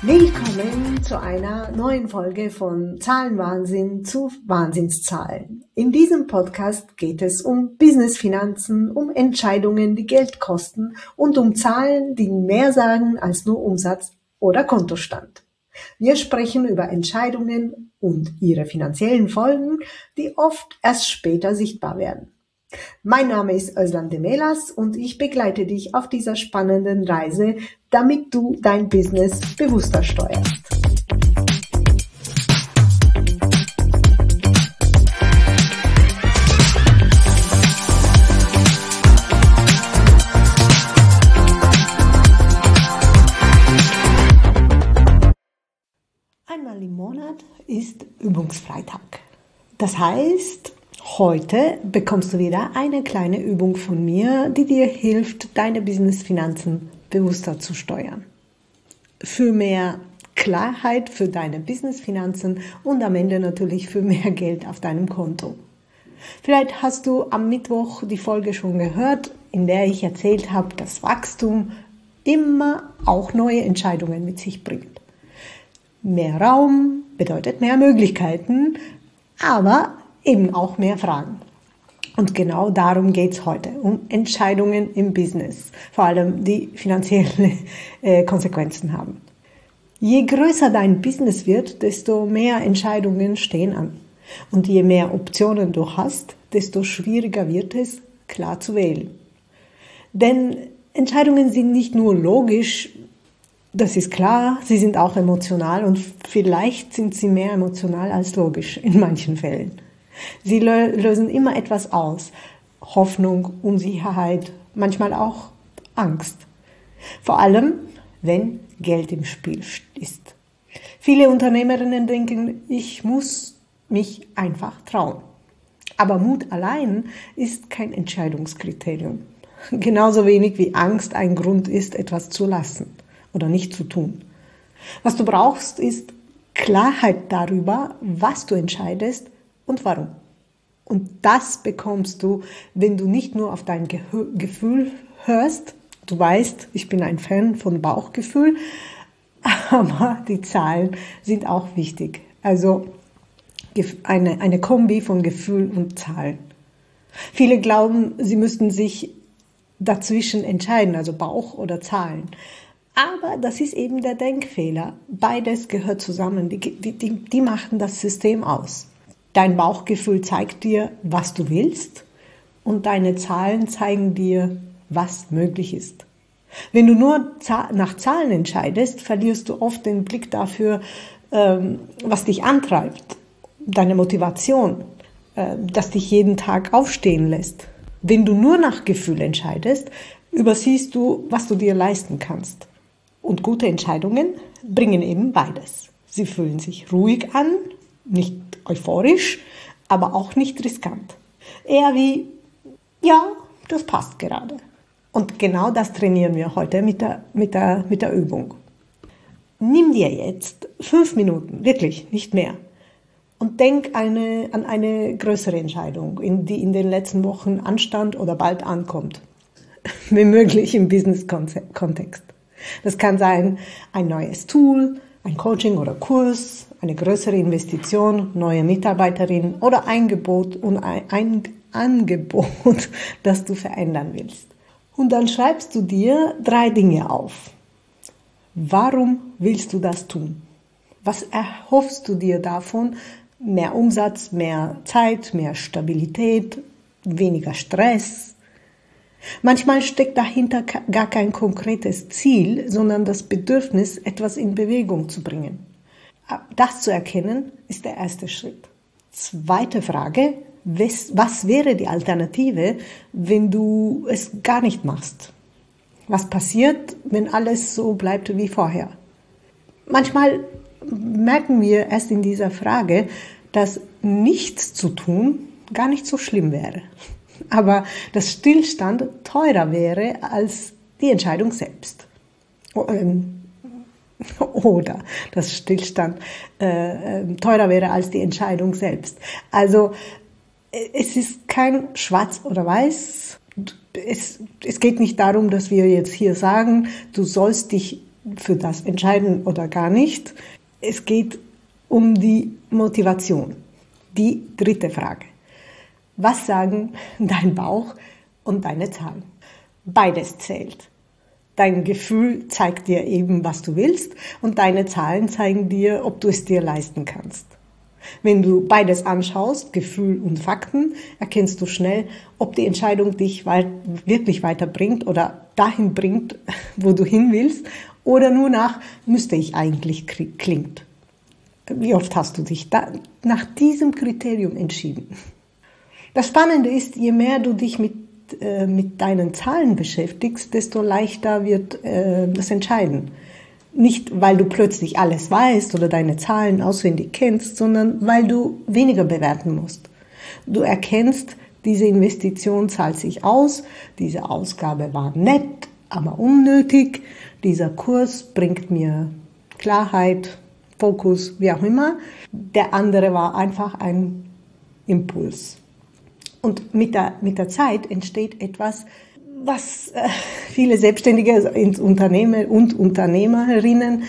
Willkommen zu einer neuen Folge von Zahlenwahnsinn zu Wahnsinnszahlen. In diesem Podcast geht es um Businessfinanzen, um Entscheidungen, die Geld kosten und um Zahlen, die mehr sagen als nur Umsatz oder Kontostand. Wir sprechen über Entscheidungen und ihre finanziellen Folgen, die oft erst später sichtbar werden. Mein Name ist Özlem Demelas und ich begleite dich auf dieser spannenden Reise, damit du dein Business bewusster steuerst. Einmal im Monat ist Übungsfreitag. Das heißt, heute bekommst du wieder eine kleine Übung von mir, die dir hilft, deine Businessfinanzen bewusster zu steuern. Für mehr Klarheit für deine Businessfinanzen und am Ende natürlich für mehr Geld auf deinem Konto. Vielleicht hast du am Mittwoch die Folge schon gehört, in der ich erzählt habe, dass Wachstum immer auch neue Entscheidungen mit sich bringt. Mehr Raum bedeutet mehr Möglichkeiten, aber eben auch mehr Fragen. Und genau darum geht es heute, um Entscheidungen im Business, vor allem die finanzielle Konsequenzen haben. Je größer dein Business wird, desto mehr Entscheidungen stehen an. Und je mehr Optionen du hast, desto schwieriger wird es, klar zu wählen. Denn Entscheidungen sind nicht nur logisch, das ist klar, sie sind auch emotional und vielleicht sind sie mehr emotional als logisch in manchen Fällen. Sie lösen immer etwas aus. Hoffnung, Unsicherheit, manchmal auch Angst. Vor allem, wenn Geld im Spiel ist. Viele Unternehmerinnen denken, ich muss mich einfach trauen. Aber Mut allein ist kein Entscheidungskriterium. Genauso wenig wie Angst ein Grund ist, etwas zu lassen oder nicht zu tun. Was du brauchst, ist Klarheit darüber, was du entscheidest und warum. Und das bekommst du, wenn du nicht nur auf dein Gefühl hörst. Du weißt, ich bin ein Fan von Bauchgefühl, aber die Zahlen sind auch wichtig. Also eine Kombi von Gefühl und Zahlen. Viele glauben, sie müssten sich dazwischen entscheiden, also Bauch oder Zahlen. Aber das ist eben der Denkfehler. Beides gehört zusammen. Die machen das System aus. Dein Bauchgefühl zeigt dir, was du willst, und deine Zahlen zeigen dir, was möglich ist. Wenn du nur nach Zahlen entscheidest, verlierst du oft den Blick dafür, was dich antreibt, deine Motivation, das dich jeden Tag aufstehen lässt. Wenn du nur nach Gefühl entscheidest, übersiehst du, was du dir leisten kannst. Und gute Entscheidungen bringen eben beides. Sie fühlen sich ruhig an, nicht euphorisch, aber auch nicht riskant. Eher wie, ja, das passt gerade. Und genau das trainieren wir heute mit der Übung. Nimm dir jetzt 5 Minuten, wirklich, nicht mehr. Und denk an eine größere Entscheidung, die in den letzten Wochen anstand oder bald ankommt. Wie möglich im Business-Kontext. Das kann sein ein neues Tool, ein Coaching oder Kurs, eine größere Investition, neue Mitarbeiterin oder ein Angebot, das du verändern willst. Und dann schreibst du dir 3 Dinge auf. Warum willst du das tun? Was erhoffst du dir davon? Mehr Umsatz, mehr Zeit, mehr Stabilität, weniger Stress. Manchmal steckt dahinter gar kein konkretes Ziel, sondern das Bedürfnis, etwas in Bewegung zu bringen. Das zu erkennen, ist der erste Schritt. Zweite Frage, was wäre die Alternative, wenn du es gar nicht machst? Was passiert, wenn alles so bleibt wie vorher? Manchmal merken wir erst in dieser Frage, dass nichts zu tun gar nicht so schlimm wäre. Aber dass Stillstand teurer wäre als die Entscheidung selbst. Oder dass Stillstand teurer wäre als die Entscheidung selbst. Also es ist kein Schwarz oder Weiß. Es geht nicht darum, dass wir jetzt hier sagen, du sollst dich für das entscheiden oder gar nicht. Es geht um die Motivation. Die dritte Frage. Was sagen dein Bauch und deine Zahlen? Beides zählt. Dein Gefühl zeigt dir eben, was du willst, und deine Zahlen zeigen dir, ob du es dir leisten kannst. Wenn du beides anschaust, Gefühl und Fakten, erkennst du schnell, ob die Entscheidung dich wirklich weiterbringt oder dahin bringt, wo du hin willst, oder nur nach müsste ich eigentlich klingt. Wie oft hast du dich nach diesem Kriterium entschieden? Das Spannende ist, je mehr du dich mit deinen Zahlen beschäftigst, desto leichter wird das Entscheiden. Nicht, weil du plötzlich alles weißt oder deine Zahlen auswendig kennst, sondern weil du weniger bewerten musst. Du erkennst, diese Investition zahlt sich aus, diese Ausgabe war nett, aber unnötig, dieser Kurs bringt mir Klarheit, Fokus, wie auch immer. Der andere war einfach ein Impuls. Und mit der Zeit entsteht etwas, was viele Selbstständige Unternehmer und Unternehmerinnen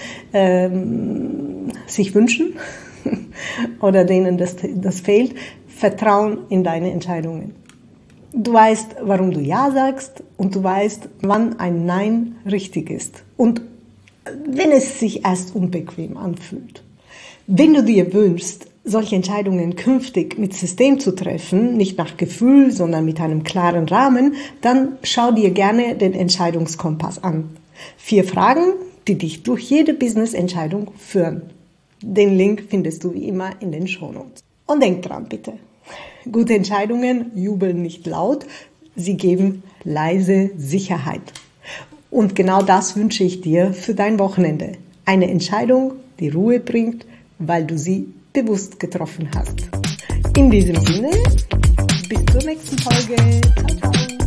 sich wünschen oder denen das fehlt: Vertrauen in deine Entscheidungen. Du weißt, warum du Ja sagst, und du weißt, wann ein Nein richtig ist und wenn es sich erst unbequem anfühlt. Wenn du dir wünschst, solche Entscheidungen künftig mit System zu treffen, nicht nach Gefühl, sondern mit einem klaren Rahmen, dann schau dir gerne den Entscheidungskompass an. 4 Fragen, die dich durch jede Business-Entscheidung führen. Den Link findest du wie immer in den Shownotes. Und denk dran, bitte. Gute Entscheidungen jubeln nicht laut, sie geben leise Sicherheit. Und genau das wünsche ich dir für dein Wochenende. Eine Entscheidung, die Ruhe bringt, weil du sie bewusst getroffen hast. In diesem Sinne, bis zur nächsten Folge. Ciao, ciao.